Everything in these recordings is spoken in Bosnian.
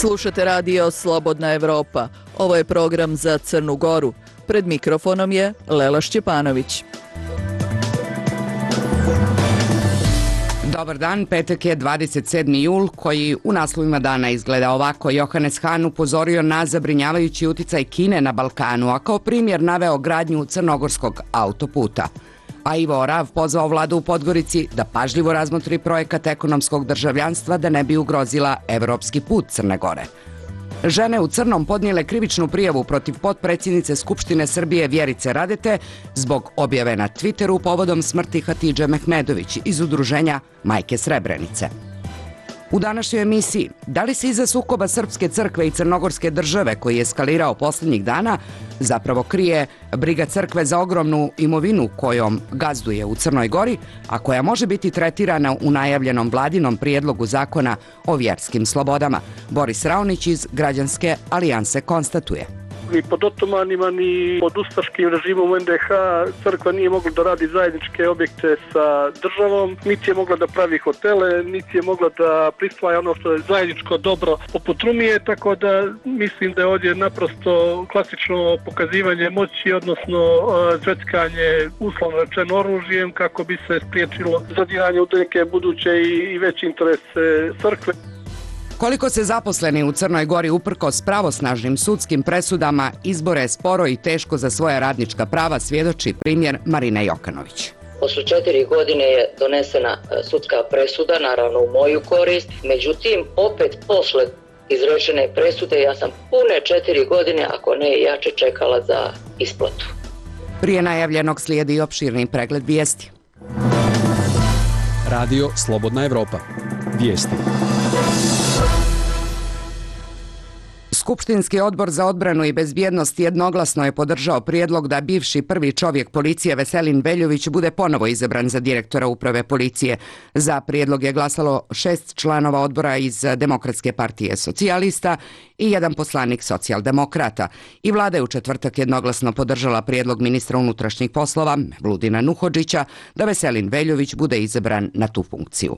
Slušate radio Slobodna Evropa. Ovo je program za Crnu Goru. Pred mikrofonom je Lela Šćepanović. Dobar dan, petak je 27. jul koji u naslovima dana izgleda ovako. Johannes Hahn upozorio na zabrinjavajući uticaj Kine na Balkanu, a kao primjer naveo gradnju crnogorskog autoputa. A Ivo Orav pozvao vladu u Podgorici da pažljivo razmotri projekat ekonomskog državljanstva da ne bi ugrozila evropski put Crne Gore. Žene u crnom podnijele krivičnu prijavu protiv potpredsjednice Skupštine Srbije Vjerice Radete zbog objave na Twitteru povodom smrti Hatidže Mehmedović iz udruženja Majke Srebrenice. U današnjoj emisiji, da li se iza sukoba Srpske crkve i Crnogorske države koji je eskalirao posljednjih dana zapravo krije briga crkve za ogromnu imovinu kojom gazduje u Crnoj Gori, a koja može biti tretirana u najavljenom vladinom prijedlogu zakona o vjerskim slobodama? Boris Raonić iz Građanske alijanse konstatuje. Ni pod Otomanima, ni pod ustaškim režimom NDH crkva nije mogla da radi zajedničke objekte sa državom, niti je mogla da pravi hotele, niti je mogla da prisvaja ono što je zajedničko dobro poput Rumije, tako da mislim da je ovdje naprosto klasično pokazivanje moći, odnosno zveckanje uslovno rečeno oružjem kako bi se spriječilo zadiranje u neke buduće i veće interese crkve. Koliko se zaposleni u Crnoj Gori uprkos pravosnažnim sudskim presudama izbore sporo i teško za svoja radnička prava svjedoči primjer Marine Jokanović. Posle 4 godine je donesena sudska presuda, naravno u moju korist, međutim opet posle izrečene presude ja sam pune 4 godine, ako ne i jače, čekala za isplatu. Prije najavljenog slijedi i opširni pregled vijesti. Radio Slobodna Evropa. Vijesti. Skupštinski odbor za odbranu i bezbjednost jednoglasno je podržao prijedlog da bivši prvi čovjek policije Veselin Veljović bude ponovo izabran za direktora uprave policije. Za prijedlog je glasalo 6 članova odbora iz Demokratske partije socijalista i 1 poslanik socijaldemokrata. I vlada je u četvrtak jednoglasno podržala prijedlog ministra unutrašnjih poslova Mevludina Nuhodžića da Veselin Veljović bude izabran na tu funkciju.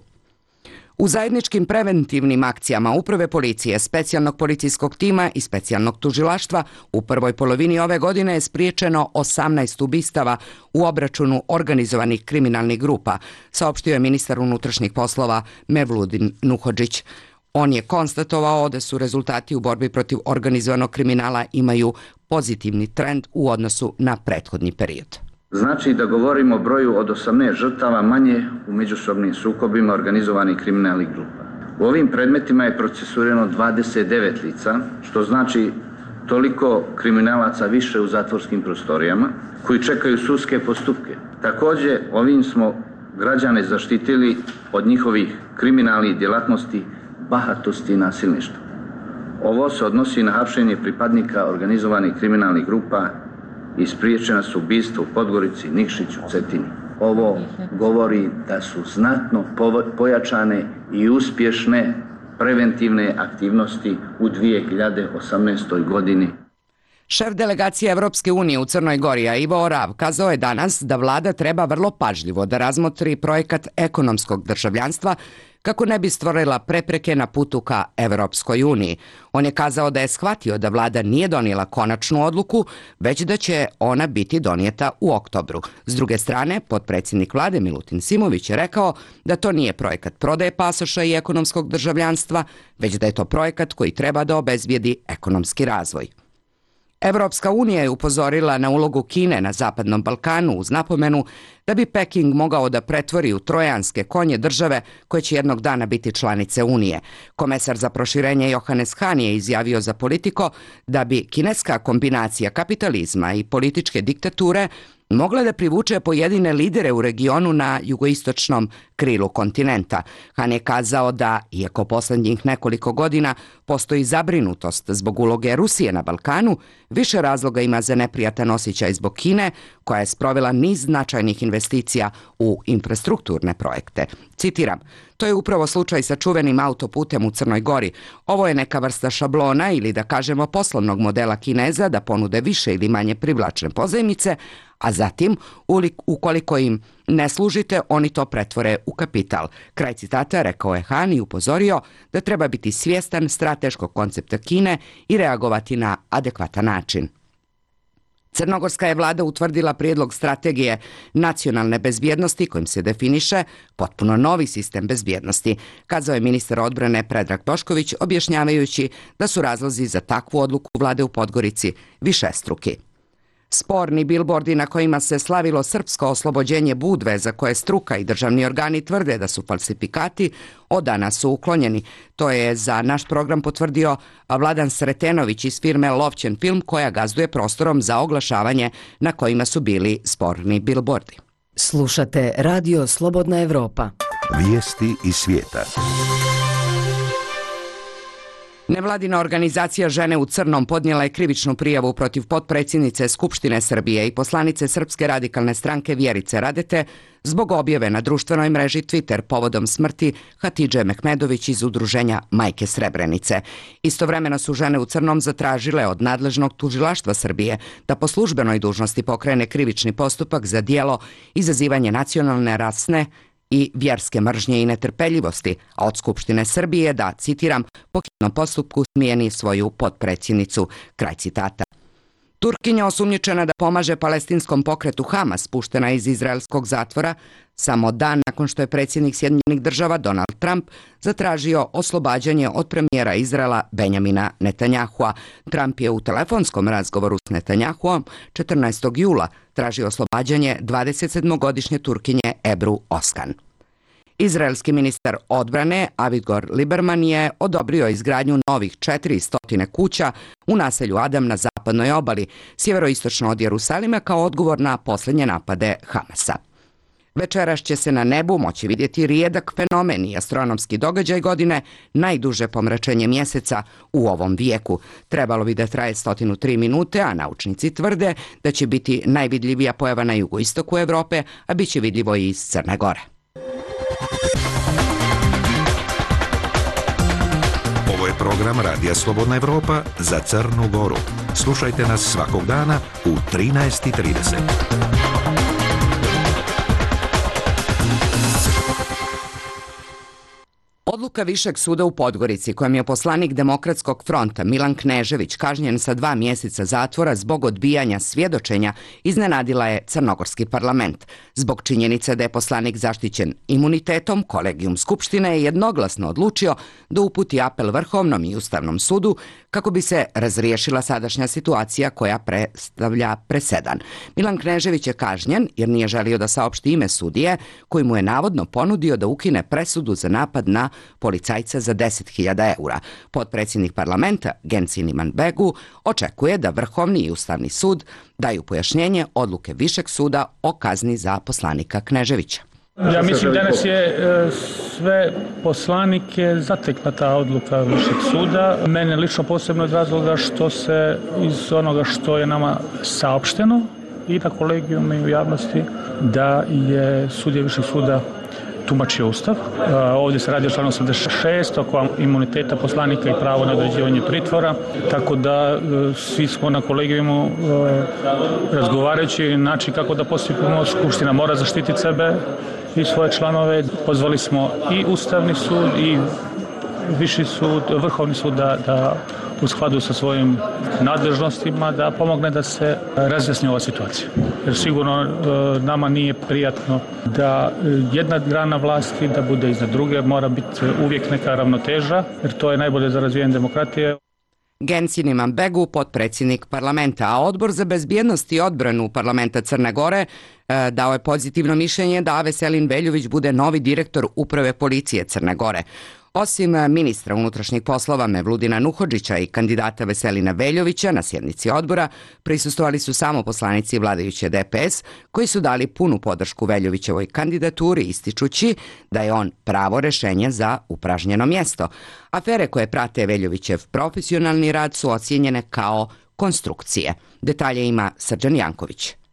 U zajedničkim preventivnim akcijama uprave policije, specijalnog policijskog tima i specijalnog tužilaštva u prvoj polovini ove godine je spriječeno 18 ubistava u obračunu organizovanih kriminalnih grupa, saopštio je ministar unutrašnjih poslova Mevludin Nuhodžić. On je konstatovao da su rezultati u borbi protiv organizovanog kriminala imaju pozitivni trend u odnosu na prethodni period. Znači da govorimo o broju od 18 žrtava manje u međusobnim sukobima organizovanih kriminalnih grupa. U ovim predmetima je procesuirano 29 lica, što znači toliko kriminalaca više u zatvorskim prostorijama, koji čekaju sudske postupke. Također, ovim smo građane zaštitili od njihovih kriminalnih djelatnosti, bahatosti i nasilništva. Ovo se odnosi na hapšenje pripadnika organizovanih kriminalnih grupa i spriječena su ubistva u Podgorici, Nikšiću, Cetini. Ovo govori da su znatno pojačane i uspješne preventivne aktivnosti u 2018. godini. Šef delegacije Evropske unije u Crnoj Gori, Ivo Orav, kazao je danas da vlada treba vrlo pažljivo da razmotri projekat ekonomskog državljanstva kako ne bi stvorila prepreke na putu ka Evropskoj uniji. On je kazao da je shvatio da vlada nije donijela konačnu odluku, već da će ona biti donijeta u oktobru. S druge strane, potpredsjednik vlade Milutin Simović je rekao da to nije projekat prodaje pasoša i ekonomskog državljanstva, već da je to projekat koji treba da obezbijedi ekonomski razvoj. Evropska unija je upozorila na ulogu Kine na Zapadnom Balkanu uz napomenu da bi Peking mogao da pretvori u trojanske konje države koje će jednog dana biti članice Unije. Komesar za proširenje Johannes Hahn je izjavio za Politico da bi kineska kombinacija kapitalizma i političke diktature mogla da privuče pojedine lidere u regionu na jugoistočnom krilu kontinenta. Hahn je kazao da, iako posljednjih nekoliko godina postoji zabrinutost zbog uloge Rusije na Balkanu, više razloga ima za neprijatan osjećaj zbog Kine, koja je sprovela niz značajnih investicija u infrastrukturne projekte. Citiram, To je upravo slučaj sa čuvenim autoputem u Crnoj Gori. Ovo je neka vrsta šablona ili da kažemo poslovnog modela Kineza da ponude više ili manje privlačne pozajmice, a zatim, ukoliko im ne služite, oni to pretvore u kapital. Kraj citata, rekao je Han i upozorio da treba biti svjestan strateškog koncepta Kine i reagovati na adekvatan način. Crnogorska je vlada utvrdila prijedlog strategije nacionalne bezbjednosti kojim se definiše potpuno novi sistem bezbjednosti, kazao je ministar odbrane Predrag Bošković objašnjavajući da su razlozi za takvu odluku vlade u Podgorici višestruki. Sporni bilbordi na kojima se slavilo srpsko oslobođenje Budve, za koje struka i državni organi tvrde da su falsifikati, od danas su uklonjeni. To je za naš program potvrdio Vladan Sretenović iz firme Lovćen film, koja gazduje prostorom za oglašavanje na kojima su bili sporni bilbordi. Slušate Radio Slobodna Evropa. Vijesti iz svijeta. Nevladina organizacija Žene u crnom podnijela je krivičnu prijavu protiv potpredsjednice Skupštine Srbije i poslanice Srpske radikalne stranke Vjerice Radete zbog objave na društvenoj mreži Twitter povodom smrti Hatidže Mehmedović iz udruženja Majke Srebrenice. Istovremeno su Žene u crnom zatražile od nadležnog tužilaštva Srbije da po službenoj dužnosti pokrene krivični postupak za djelo izazivanje nacionalne, rasne i vjerske mržnje i netrpeljivosti, a od Skupštine Srbije da, citiram, po hitnom postupku smijeni svoju potpredsjednicu. Kraj citata. Turkinja osumnjičena da pomaže palestinskom pokretu Hamas, puštena iz izraelskog zatvora, samo dan nakon što je predsjednik Sjedinjenih Država Donald Trump zatražio oslobađanje od premijera Izraela Benjamina Netanjahua. Trump je u telefonskom razgovoru s Netanjahuom 14. jula tražio oslobađanje 27-godišnje Turkinje Ebru Oskan. Izraelski ministar odbrane Avigdor Lieberman je odobrio izgradnju novih 400 kuća u naselju Adam na zapadnoj obali, sjeveroistočno od Jerusalima, kao odgovor na posljednje napade Hamasa. Večeras će se na nebu moći vidjeti rijedak fenomen i astronomski događaj godine, najduže pomračenje mjeseca u ovom vijeku. Trebalo bi da traje 103 minute, a naučnici tvrde da će biti najvidljivija pojava na jugoistoku Evrope, a bit će vidljivo i iz Crne Gore. Ovo je program Radija Slobodna Evropa za Crnu Goru. Slušajte nas svakog dana u 13:30. Odluka Višeg suda u Podgorici, kojom je poslanik Demokratskog fronta Milan Knežević kažnjen sa 2 mjeseca zatvora zbog odbijanja svjedočenja, iznenadila je crnogorski parlament. Zbog činjenice da je poslanik zaštićen imunitetom, kolegijum Skupštine je jednoglasno odlučio da uputi apel Vrhovnom i Ustavnom sudu kako bi se razriješila sadašnja situacija koja predstavlja presedan. Milan Knežević je kažnjen jer nije želio da saopšti ime sudije koji mu je navodno ponudio da ukine presudu za napad na policajca za 10.000 eura. Potpredsjednik parlamenta Gensin Imanbegu očekuje da Vrhovni i Ustavni sud daju pojašnjenje odluke Višeg suda o kazni za poslanika Kneževića. Ja mislim danas je sve poslanike zatekla ta odluka Višeg suda. Mene lično posebno iz razloga što se iz onoga što je nama saopšteno i na kolegijumu i u javnosti da je sudija Višeg suda tumačio Ustav. Ovdje se radi o članu 86 oko imuniteta poslanika i pravo na određivanje pritvora, tako da svi smo na kolegijumu razgovarajući način kako da postupimo. Skupština mora zaštititi sebe i svoje članove. Pozvali smo i Ustavni sud i Viši sud, Vrhovni sud da u skladu sa svojim nadležnostima da pomogne da se razjasni ova situacija. Jer sigurno nama nije prijatno da jedna grana vlasti da bude iznad druge, mora biti uvijek neka ravnoteža, jer to je najbolje za razvijanje demokratije. Gensin Imanbegu, potpredsjednik parlamenta, a Odbor za bezbjednost i odbranu parlamenta Crne Gore dao je pozitivno mišljenje da Veselin Veljović bude novi direktor Uprave policije Crne Gore. Osim ministra unutrašnjih poslova Mevludina Nuhodžića i kandidata Veselina Veljovića na sjednici odbora prisustvovali su samo poslanici vladajuće DPS koji su dali punu podršku Veljovićevoj kandidaturi ističući da je on pravo rješenje za upražnjeno mjesto. Afere koje prate Veljovićev profesionalni rad su ocijenjene kao konstrukcije. Detalje ima Srđan Janković.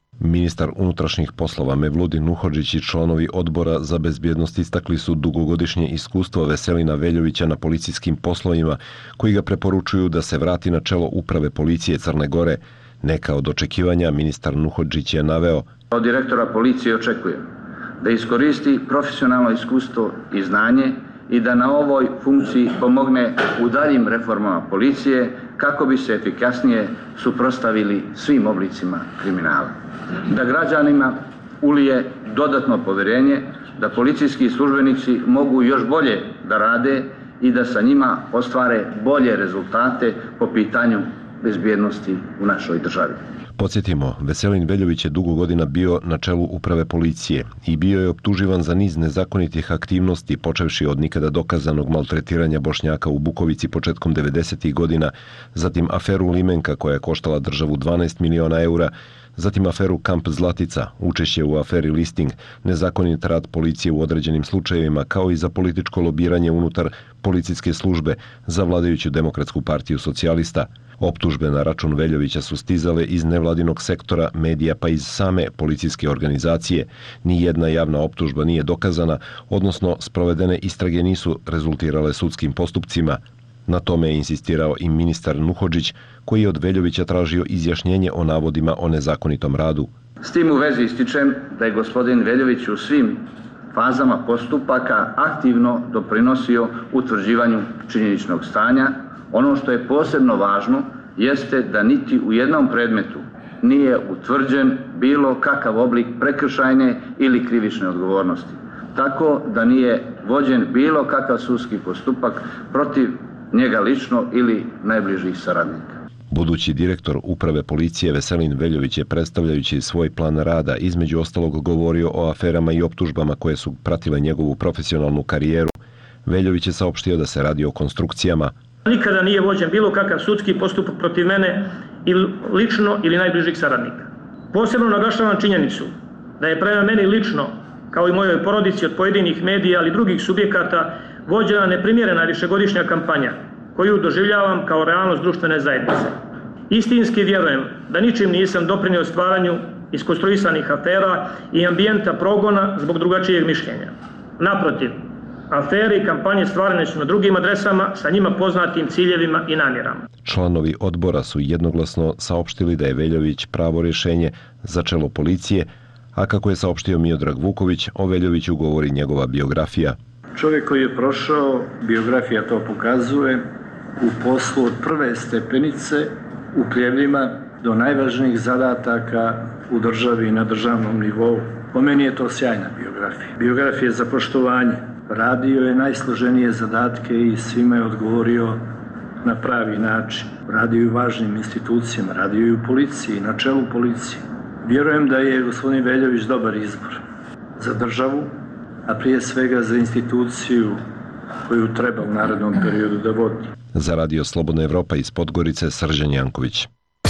Ministar unutrašnjih poslova Mevludin Nuhodžić i članovi Odbora za bezbjednost istakli su dugogodišnje iskustvo Veselina Veljovića na policijskim poslovima, koji ga preporučuju da se vrati na čelo uprave policije Crne Gore. Neka od očekivanja ministar Nuhodžić je naveo: od direktora policije očekujem da iskoristi profesionalno iskustvo i znanje i da na ovoj funkciji pomogne u daljim reformama policije kako bi se efikasnije suprotstavili svim oblicima kriminala. Da građanima ulije dodatno povjerenje da policijski službenici mogu još bolje da rade i da sa njima ostvare bolje rezultate po pitanju bezbjednosti u našoj državi. Podsjetimo, Veselin Veljović je dugo godina bio na čelu uprave policije i bio je optuživan za niz nezakonitih aktivnosti, počevši od nikada dokazanog maltretiranja Bošnjaka u Bukovici početkom 90. godina, zatim aferu Limenka koja je koštala državu 12 miliona eura, zatim aferu Kamp Zlatica, učešće u aferi Listing, nezakonit rad policije u određenim slučajevima, kao i za političko lobiranje unutar policijske službe za vladajuću Demokratsku partiju socijalista. Optužbe na račun Veljovića su stizale iz nevladinog sektora, medija pa iz same policijske organizacije. Nijedna javna optužba nije dokazana, odnosno sprovedene istrage nisu rezultirale sudskim postupcima. Na tome je insistirao i ministar Nuhodžić, koji je od Veljovića tražio izjašnjenje o navodima o nezakonitom radu. S tim u vezi ističem da je gospodin Veljović u svim fazama postupaka aktivno doprinosio utvrđivanju činjeničnog stanja. Ono što je posebno važno jeste da niti u jednom predmetu nije utvrđen bilo kakav oblik prekršajne ili krivične odgovornosti. Tako da nije vođen bilo kakav sudski postupak protiv njega lično ili najbližih saradnika. Budući direktor uprave policije Veselin Veljović je, predstavljajući svoj plan rada, između ostalog govorio o aferama i optužbama koje su pratile njegovu profesionalnu karijeru. Veljović je saopštio da se radi o konstrukcijama. Nikada nije vođen bilo kakav sudski postupak protiv mene ili lično ili najbližih saradnika. Posebno naglašavam činjenicu da je prema meni lično, kao i mojoj porodici od pojedinih medija ali drugih subjekata, vođena neprimjerena višegodišnja kampanja koju doživljavam kao realnost društvene zajednice. Istinski vjerujem da ničim nisam doprinio stvaranju iskonstruisanih afera i ambijenta progona zbog drugačijeg mišljenja. Naprotiv, afere i kampanje stvarane su na drugim adresama sa njima poznatim ciljevima i namjerama. Članovi odbora su jednoglasno saopštili da je Veljović pravo rješenje za čelo policije, a kako je saopštio Miodrag Vuković, o Veljoviću govori njegova biografija. Čovjek koji je prošao, biografija to pokazuje, u poslu od prve stepenice u pljevljima do najvažnijih zadataka u državi i na državnom nivou. Po meni je to sjajna biografija. Biografija za poštovanje. Radio je najsloženije zadatke i svima je odgovorio na pravi način. Radio je u važnim institucijama, radio je u policiji, na čelu policije. Vjerujem da je gospodin Veljović dobar izbor za državu, a prije svega za instituciju koju treba u narednom periodu da vodi. Za Radio Slobodna Evropa iz Podgorice, Srđan Janković.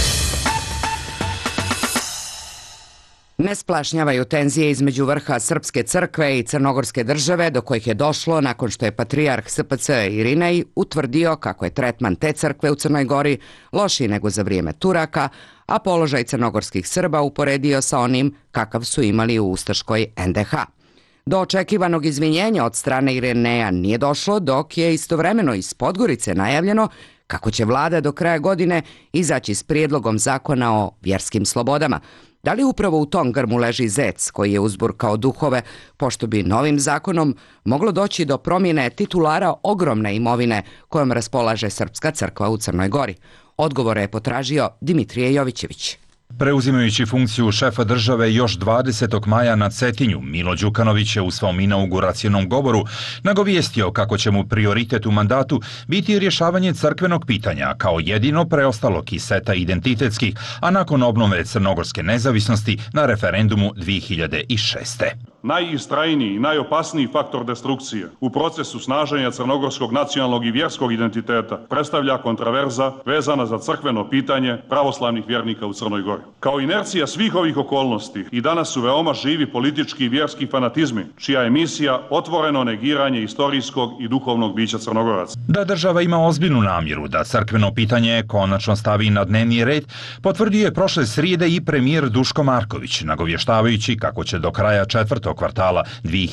Ne splašnjavaju tenzije između vrha Srpske crkve i Crnogorske države, do kojih je došlo nakon što je patrijarh SPC Irinej utvrdio kako je tretman te crkve u Crnoj Gori lošiji nego za vrijeme Turaka, a položaj crnogorskih Srba uporedio sa onim kakav su imali u ustaškoj NDH. Do očekivanog izvinjenja od strane Irineja nije došlo, dok je istovremeno iz Podgorice najavljeno kako će vlada do kraja godine izaći s prijedlogom zakona o vjerskim slobodama. Da li upravo u tom grmu leži zec koji je uzburkao duhove, pošto bi novim zakonom moglo doći do promjene titulara ogromne imovine kojom raspolaže Srpska crkva u Crnoj Gori? Odgovore je potražio Dimitrije Jovićević. Preuzimajući funkciju šefa države još 20. maja na Cetinju, Milo Đukanović je u svom inauguracionom govoru nagovijestio kako će mu prioritet u mandatu biti rješavanje crkvenog pitanja kao jedino preostalog iz seta identitetskih, a nakon obnove crnogorske nezavisnosti na referendumu 2006. najistrajniji i najopasniji faktor destrukcije u procesu snaženja crnogorskog nacionalnog i vjerskog identiteta predstavlja kontraverza vezana za crkveno pitanje pravoslavnih vjernika u Crnoj Gori. Kao inercija svih ovih okolnosti i danas su veoma živi politički i vjerski fanatizmi, čija je misija otvoreno negiranje istorijskog i duhovnog bića Crnogoraca. Da država ima ozbiljnu namjeru da crkveno pitanje konačno stavi na dnevni red, potvrdio je prošle srijede i premijer Duško Marković, nagovještavajući kako će do kraja četvrtog kvartala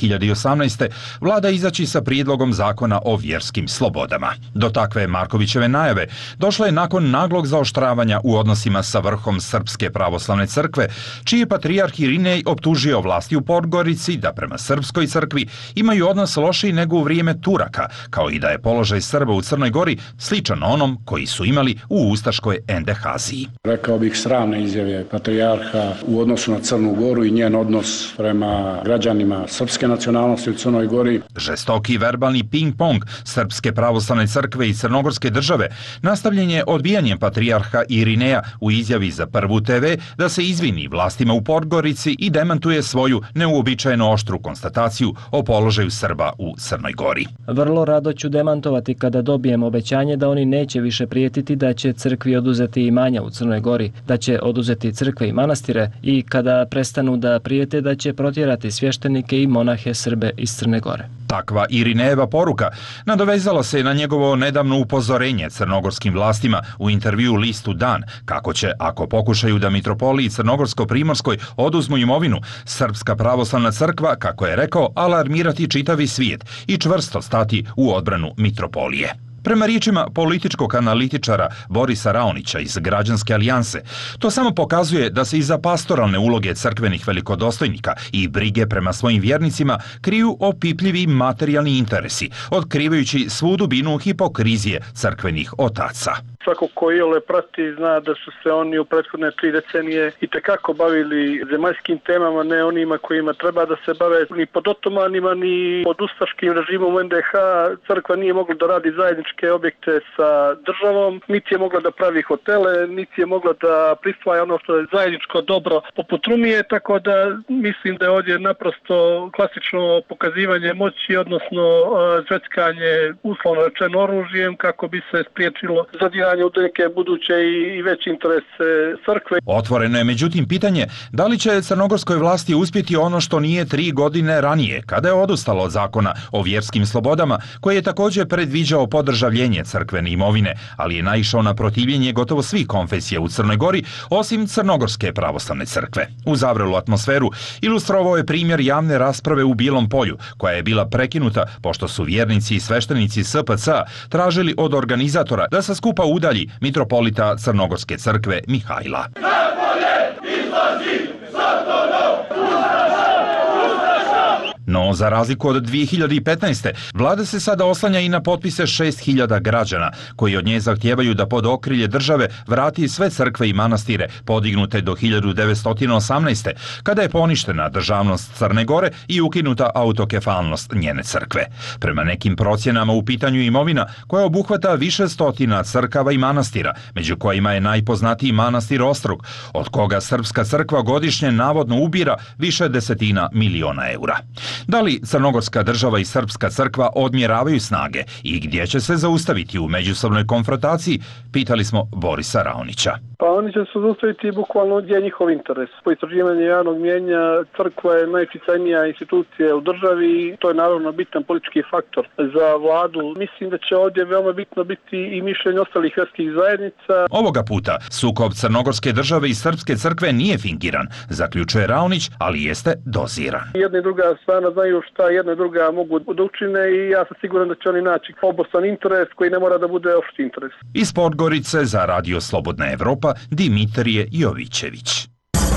2018. vlada izaći sa prijedlogom zakona o vjerskim slobodama. Do takve Markovićeve najave došlo je nakon naglog zaoštravanja u odnosima sa vrhom Srpske pravoslavne crkve, čiji je patrijarh Irinej optužio vlasti u Podgorici da prema Srpskoj crkvi imaju odnos lošiji nego u vrijeme Turaka, kao i da je položaj Srba u Crnoj Gori sličan onom koji su imali u ustaškoj NDH-ziji. Rekao bih sramne izjave patrijarha u odnosu na Crnu Goru i njen odnos prema građanima srpske nacionalnosti u Crnoj Gori. Žestoki verbalni ping-pong Srpske pravoslavne crkve i Crnogorske države nastavljen je odbijanjem patrijarha Irineja u izjavi za Prvu TV da se izvini vlastima u Podgorici i demantuje svoju neuobičajeno oštru konstataciju o položaju Srba u Crnoj Gori. Vrlo rado ću demantovati kada dobijem obećanje da oni neće više prijetiti da će crkvi oduzeti imanja u Crnoj Gori, da će oduzeti crkve i manastire i kada prestanu da prijete da će protjerati svještenike i monahe Srbe iz Crne Gore. Takva Irinejeva poruka nadovezala se na njegovo nedavno upozorenje crnogorskim vlastima u intervju listu Dan kako će, ako pokušaju da mitropoliji Crnogorsko-Primorskoj oduzmu imovinu, Srpska pravoslavna crkva, kako je rekao, alarmirati čitavi svijet i čvrsto stati u odbranu mitropolije. Prema riječima političkog analitičara Borisa Raonića iz Građanske alijanse, to samo pokazuje da se iza pastoralne uloge crkvenih velikodostojnika i brige prema svojim vjernicima kriju opipljivi materijalni interesi, otkrivajući svu dubinu hipokrizije crkvenih otaca. Svako ko iole prati zna da su se oni u prethodne 3 decenije itekako bavili zemaljskim temama, ne onima kojima treba da se bave ni pod otomanima, ni pod ustaškim režimom NDH. Crkva nije mogla da radi zajedničke objekte sa državom, niti je mogla da pravi hotele, niti je mogla da prisvaja ono što je zajedničko dobro poput Rumije, tako da mislim da je ovdje naprosto klasično pokazivanje moći, odnosno zveckanje uslovno rečeno oružjem kako bi se spriječilo zadiranje u neke buduće i veće interese crkve. Otvoreno je međutim pitanje da li će crnogorskoj vlasti uspjeti ono što nije 3 godine ranije, kada je odustalo od zakona o vjerskim slobodama, koji je također predviđao podržavljenje crkvene imovine, ali je naišao na protivljenje gotovo svih konfesija u Crnoj Gori, osim Crnogorske pravoslavne crkve. U zavrelu atmosferu ilustrovao je primjer javne rasprave u Bijelom Polju, koja je bila prekinuta pošto su vjernici i sveštenici SPC tražili od organizatora da sa skupa udalji mitropolita Crnogorske crkve Mihajla. No, za razliku od 2015. vlada se sada oslanja i na potpise 6.000 građana, koji od nje zahtijevaju da pod okrilje države vrati sve crkve i manastire podignute do 1918. kada je poništena državnost Crne Gore i ukinuta autokefalnost njene crkve. Prema nekim procjenama u pitanju imovina koja obuhvata više stotina crkava i manastira, među kojima je najpoznatiji manastir Ostrog, od koga Srpska crkva godišnje navodno ubira više desetina miliona eura. Da li Crnogorska država i Srpska crkva odmjeravaju snage i gdje će se zaustaviti u međusobnoj konfrontaciji, pitali smo Borisa Raonića. Pa oni će se zaustaviti bukvalno gdje je njihov interes. Po istraživanju javnog mnijenja crkva je najutjecajnija institucija u državi i to je naravno bitan politički faktor za vladu. Mislim da će ovdje veoma bitno biti i mišljenje ostalih vjerskih zajednica. Ovoga puta sukob Crnogorske države i Srpske crkve nije fingiran, zaključuje Raonić, ali jeste doziran. Jedna i druga strana znaju šta jedna i druga mogu da učine i ja sam siguran da će oni naći obostrani interes koji ne mora da bude opšti interes. Iz Podgorice za Radio Slobodna Evropa Dimitrije Jovićević.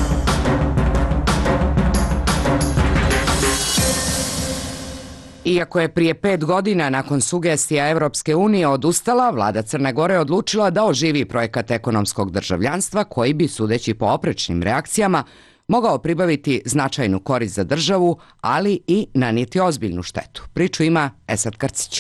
Iako je prije 5 godina nakon sugestija Evropske unije odustala, vlada Crne Gore odlučila da oživi projekat ekonomskog državljanstva koji bi, sudeći po oprečnim reakcijama, mogao pribaviti značajnu korist za državu, ali i nanijeti ozbiljnu štetu. Priču ima Esad Krcić.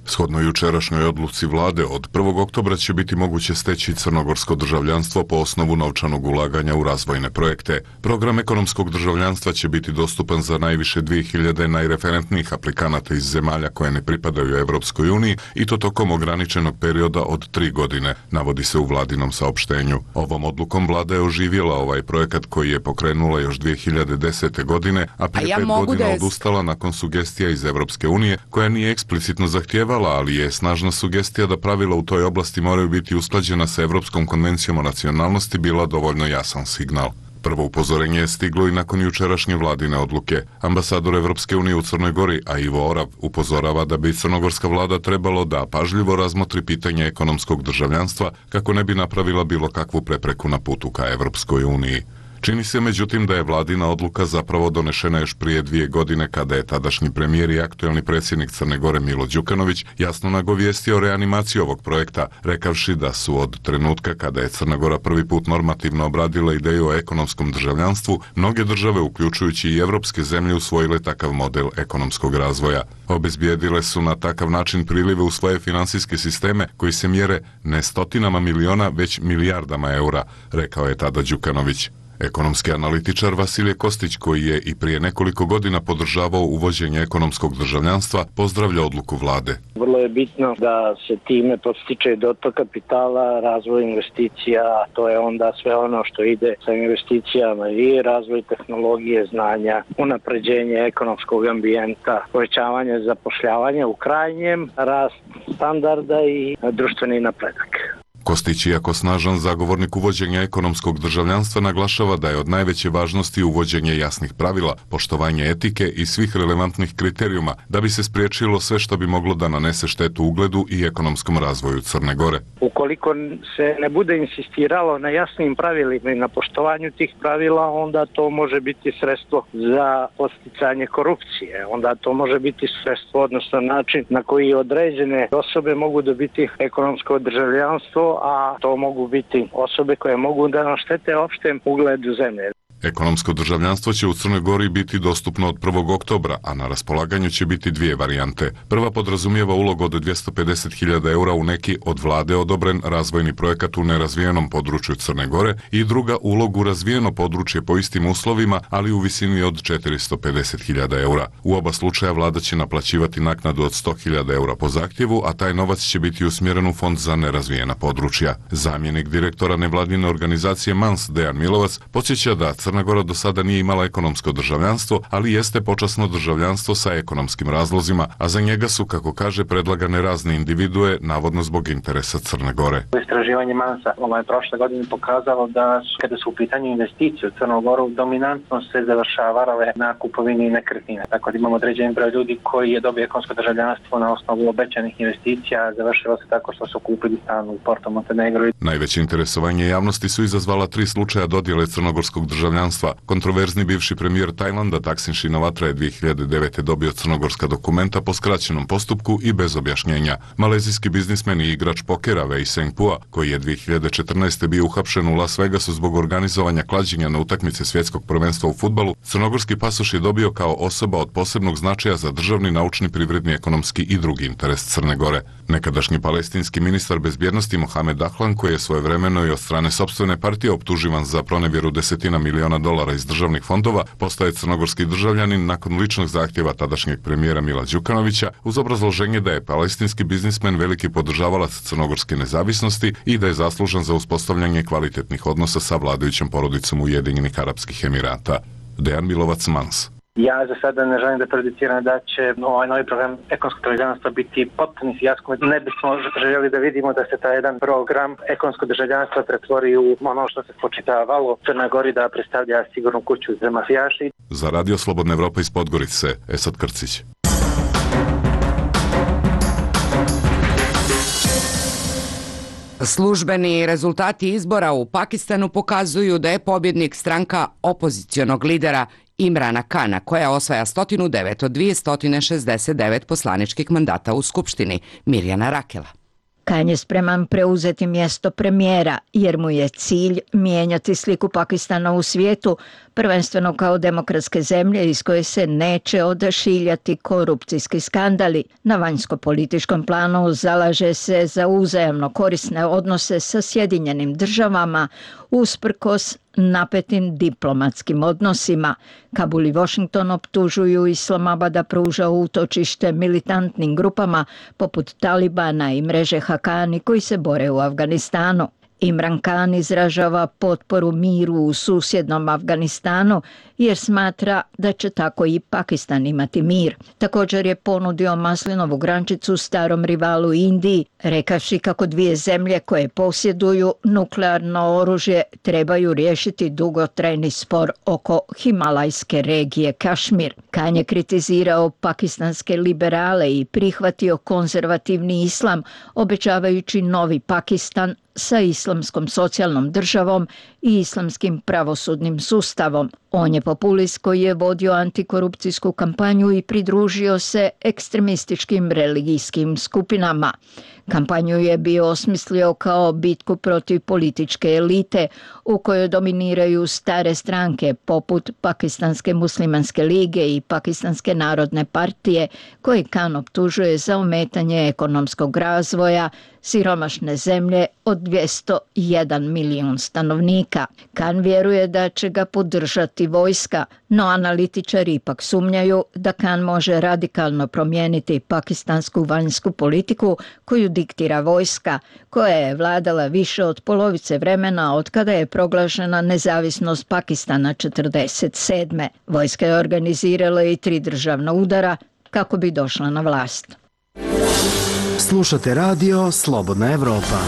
Shodno jučerašnjoj odluci vlade, od 1. oktobra će biti moguće steći crnogorsko državljanstvo po osnovu novčanog ulaganja u razvojne projekte. Program ekonomskog državljanstva će biti dostupan za najviše 2000 najreferentnijih aplikanata iz zemalja koje ne pripadaju Evropskoj uniji i to tokom ograničenog perioda od 3 godine, navodi se u vladinom saopštenju. Ovom odlukom vlada je oživjela ovaj projekat koji je pokrenula još 2010. godine, a prije 5 godina odustala nakon sugestija iz Evropske unije, koja nije eksplicitno zahtjevala, ali je snažna sugestija da pravila u toj oblasti moraju biti usklađena sa Evropskom konvencijom o nacionalnosti bila dovoljno jasan signal. Prvo upozorenje je stiglo i nakon jučerašnje vladine odluke. Ambasador Evropske unije u Crnoj Gori, a Ivo Orav, upozorava da bi crnogorska vlada trebalo da pažljivo razmotri pitanje ekonomskog državljanstva kako ne bi napravila bilo kakvu prepreku na putu ka Evropskoj uniji. Čini se međutim da je vladina odluka zapravo donešena još prije 2 godine kada je tadašnji premijer i aktuelni predsjednik Crne Gore Milo Đukanović jasno nagovijestio reanimaciju ovog projekta, rekavši da su od trenutka kada je Crna Gora prvi put normativno obradila ideju o ekonomskom državljanstvu, mnoge države, uključujući i evropske zemlje, usvojile takav model ekonomskog razvoja. Obezbijedile su na takav način prilive u svoje finansijske sisteme koji se mjere ne stotinama miliona, već milijardama eura, rekao je tada Đukanović. Ekonomski analitičar Vasilije Kostić, koji je i prije nekoliko godina podržavao uvođenje ekonomskog državljanstva, pozdravlja odluku vlade. Vrlo je bitno da se time podstiče dotok kapitala, razvoj investicija, to je onda sve ono što ide sa investicijama i razvoj tehnologije, znanja, unapređenje ekonomskog ambijenta, povećavanje zapošljavanja u krajnjem, rast standarda i društveni napredak. Kostić, iako snažan zagovornik uvođenja ekonomskog državljanstva, naglašava da je od najveće važnosti uvođenje jasnih pravila, poštovanje etike i svih relevantnih kriterijuma da bi se spriječilo sve što bi moglo da nanese štetu ugledu i ekonomskom razvoju Crne Gore. Ukoliko se ne bude insistiralo na jasnim pravilima i na poštovanju tih pravila, onda to može biti sredstvo za posticanje korupcije. Onda to može biti sredstvo, odnosno način na koji određene osobe mogu dobiti ekonomsko državljanstvo, a to mogu biti osobe koje mogu da naštete opštem ugledu zemlje. Ekonomsko državljanstvo će u Crnoj Gori biti dostupno od 1. oktobra, a na raspolaganju će biti 2 varijante. Prva podrazumijeva ulog od 250.000 eura u neki od vlade odobren razvojni projekat u nerazvijenom području Crne Gore i druga ulog u razvijeno područje po istim uslovima, ali u visini od 450.000 eura. U oba slučaja vlada će naplaćivati naknadu od 100.000 eura po zahtjevu, a taj novac će biti usmjeren u fond za nerazvijena područja. Zamjenik direktora nevladine organizacije MANS, Dejan Milovac, podsjeća da Crna Gora do sada nije imala ekonomsko državljanstvo, ali jeste počasno državljanstvo sa ekonomskim razlozima, a za njega su, kako kaže, predlagane razne individue, navodno zbog interesa Crne Gore. Istraživanje MANS-a prošle godine pokazalo da kada su u pitanju investicije u Crnu Goru, dominantno se završavale na kupovini nekretnine. Tako da imamo određen broj ljudi koji je dobio ekonomsko državljanstvo na osnovu obećanih investicija, završilo se tako što su kupili stan u Porto Montenegro. Najveće interesovanje javnosti su izazvala 3 slučaja dodjele crnogorskog državljanstva. Kontroverzni bivši premijer Tajlanda Taksin Shinawatra je 2009. dobio crnogorska dokumenta po skraćenom postupku i bez objašnjenja. Malezijski biznismen i igrač pokera Wei Sengpua, koji je 2014. bio uhapšen u Las Vegasu zbog organizovanja klađenja na utakmice svjetskog prvenstva u fudbalu, crnogorski pasoš je dobio kao osoba od posebnog značaja za državni, naučni, privredni, ekonomski i drugi interes Crne Gore. Nekadašnji palestinski ministar bezbjednosti Mohamed Dahlan, koji je svojevremeno i od strane sopstvene partije optuživan za pronevjeru $10 miliona iz državnih fondova, postaje crnogorski državljanin nakon ličnog zahtjeva tadašnjeg premijera Mila Đukanovića uz obrazloženje da je palestinski biznismen veliki podržavalac crnogorske nezavisnosti i da je zaslužan za uspostavljanje kvalitetnih odnosa sa vladajućom porodicom Ujedinjenih Arapskih Emirata. Dejan Milovac, MANS. Ja za sada ne želim da prejudiciram da će ovaj novi program ekonomskog državljanstva biti potpuni fijasko. Ne bismo željeli da vidimo da se taj jedan program ekonomskog državljanstva pretvori u ono što se spočitavalo Crna Gori da predstavlja sigurnu kuću za mafijaši. Za Radio Slobodna Evropa iz Podgorice, Esad Krcić. Službeni rezultati izbora u Pakistanu pokazuju da je pobjednik stranka opozicionog lidera Imrana Kana, koja osvaja 109 od 269 poslaničkih mandata u Skupštini, Mirjana Rakela. Khan je spreman preuzeti mjesto premijera jer mu je cilj mijenjati sliku Pakistana u svijetu, prvenstveno kao demokratske zemlje iz koje se neće odašiljati korupcijski skandali. Na vanjsko-političkom planu zalaže se za uzajamno korisne odnose sa Sjedinjenim državama usprkos napetim diplomatskim odnosima. Kabul i Washington optužuju Islamabad da pruža utočište militantnim grupama poput Talibana i mreže Hakani koji se bore u Afganistanu. Imran Khan izražava potporu miru u susjednom Afganistanu jer smatra da će tako i Pakistan imati mir. Također je ponudio maslinovu grančicu starom rivalu Indiji, rekavši kako dvije zemlje koje posjeduju nuklearno oružje trebaju riješiti dugotrajni spor oko himalajske regije Kašmir. Khan je kritizirao pakistanske liberale i prihvatio konzervativni islam, obećavajući novi Pakistan sa islamskom socijalnom državom i islamskim pravosudnim sustavom. On je populist koji je vodio antikorupcijsku kampanju i pridružio se ekstremističkim religijskim skupinama. Kampanju je bio osmislio kao bitku protiv političke elite u kojoj dominiraju stare stranke poput Pakistanske muslimanske lige i Pakistanske narodne partije koje Khan optužuje za ometanje ekonomskog razvoja siromašne zemlje od 201 milijun stanovnika. Khan vjeruje da će ga podržati vojska, no analitičari ipak sumnjaju da Khan može radikalno promijeniti pakistansku vanjsku politiku koju diktira vojska, koja je vladala više od polovice vremena od kada je proglašena nezavisnost Pakistana 1947. Vojska je organizirala i 3 državna udara kako bi došla na vlast. Slušate radio Slobodna Evropa.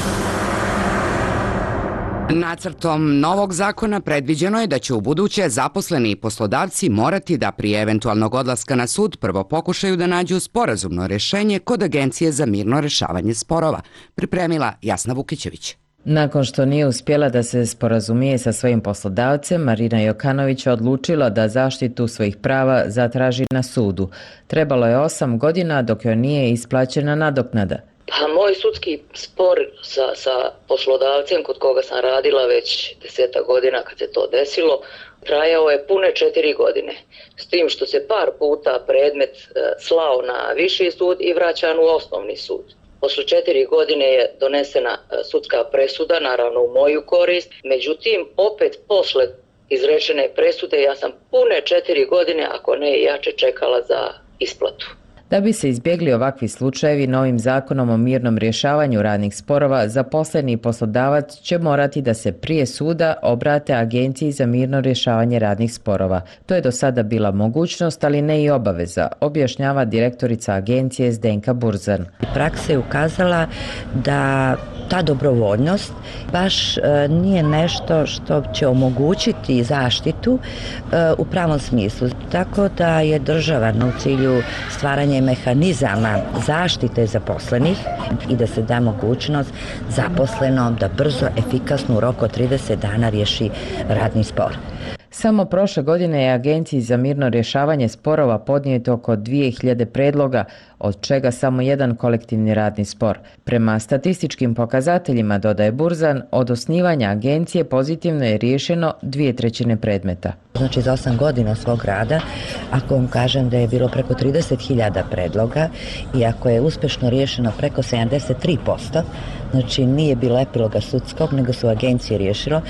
Nacrtom novog zakona predviđeno je da će u buduće zaposleni i poslodavci morati da prije eventualnog odlaska na sud prvo pokušaju da nađu sporazumno rješenje kod Agencije za mirno rješavanje sporova, pripremila Jasna Vukićević. Nakon što nije uspjela da se sporazumije sa svojim poslodavcem, Marina Jokanović je odlučila da zaštitu svojih prava zatraži na sudu. Trebalo je 8 godina dok joj nije isplaćena nadoknada. Pa moj sudski spor sa poslodavcem kod koga sam radila već 10 godina kad se to desilo, trajao je pune 4 godine. S tim što se par puta predmet slao na viši sud i vraćan u osnovni sud. Posle 4 godine je donesena sudska presuda, naravno u moju korist, međutim opet posle izrečene presude ja sam pune 4 godine, ako ne i jače, čekala za isplatu. Da bi se izbjegli ovakvi slučajevi, novim zakonom o mirnom rješavanju radnih sporova, zaposleni poslodavac će morati da se prije suda obrate Agenciji za mirno rješavanje radnih sporova. To je do sada bila mogućnost, ali ne i obaveza, objašnjava direktorica agencije Zdenka Burzan. Praksa je ukazala da ta dobrovoljnost baš nije nešto što će omogućiti zaštitu u pravom smislu. Tako da je država u cilju stvaranja mehanizama zaštite zaposlenih i da se da mogućnost zaposlenom da brzo, efikasno u roku od 30 dana riješi radni spor. Samo prošle godine je Agenciji za mirno rješavanje sporova podnijeto oko 2000 predloga, od čega samo jedan kolektivni radni spor. Prema statističkim pokazateljima, dodaje Burzan, od osnivanja agencije pozitivno je riješeno 2/3 predmeta. Znači za 8 godina svog rada, ako vam kažem da je bilo preko 30.000 predloga i ako je uspješno riješeno preko 73%, znači nije bilo epiloga sudskog, nego su agencije riješilo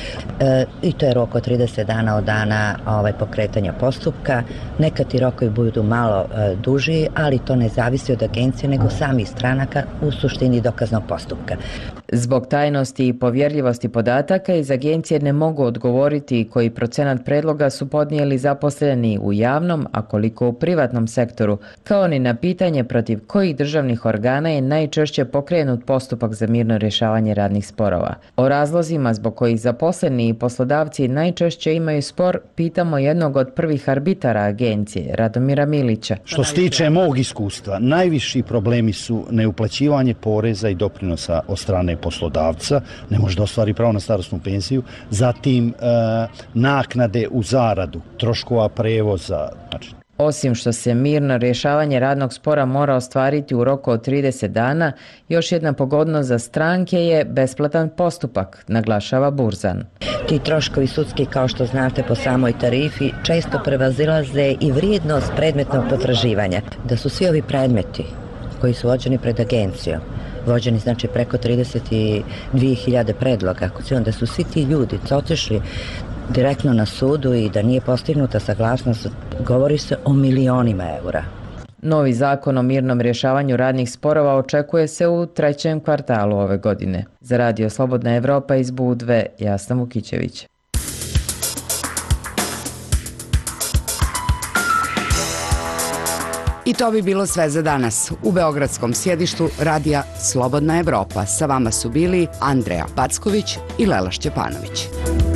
i to je rok od 30 dana od dana pokretanja postupka. Nekad ti rokovi budu malo duži, ali to ne zavisi od agencije, nego samih stranaka u suštini dokaznog postupka. Zbog tajnosti i povjerljivosti podataka iz agencije ne mogu odgovoriti koji procenat predloga su podnijeli zaposleni u javnom, a koliko u privatnom sektoru, kao ni na pitanje protiv kojih državnih organa je najčešće pokrenut postupak za mirno rješavanje radnih sporova. O razlozima zbog kojih zaposleni i poslodavci najčešće imaju spor pitamo jednog od prvih arbitara agencije, Radomira Milića. Što se tiče mog iskustva, najviši problemi su neuplaćivanje poreza i doprinosa od strane poslodavca, ne može da ostvari pravo na starosnu penziju, zatim naknade u zaradu, troškova prevoza. Osim što se mirno rješavanje radnog spora mora ostvariti u roku od 30 dana, još jedna pogodnost za stranke je besplatan postupak, naglašava Burzan. Ti troškovi sudski, kao što znate po samoj tarifi, često prevazilaze i vrijednost predmetnog potraživanja. Da su svi ovi predmeti koji su vođeni pred agencijom, vođeni znači preko 32.000 predloga, ako se onda su svi ti ljudi otišli direktno na sudu i da nije postignuta saglasnost, govori se o milionima eura. Novi zakon o mirnom rješavanju radnih sporova očekuje se u 3. kvartalu ove godine. Za Radio Slobodna Evropa iz Budve, Jasna Vukićević. I to bi bilo sve za danas. U beogradskom sjedištu Radija Slobodna Evropa sa vama su bili Andreja Packović i Lela Šćepanović.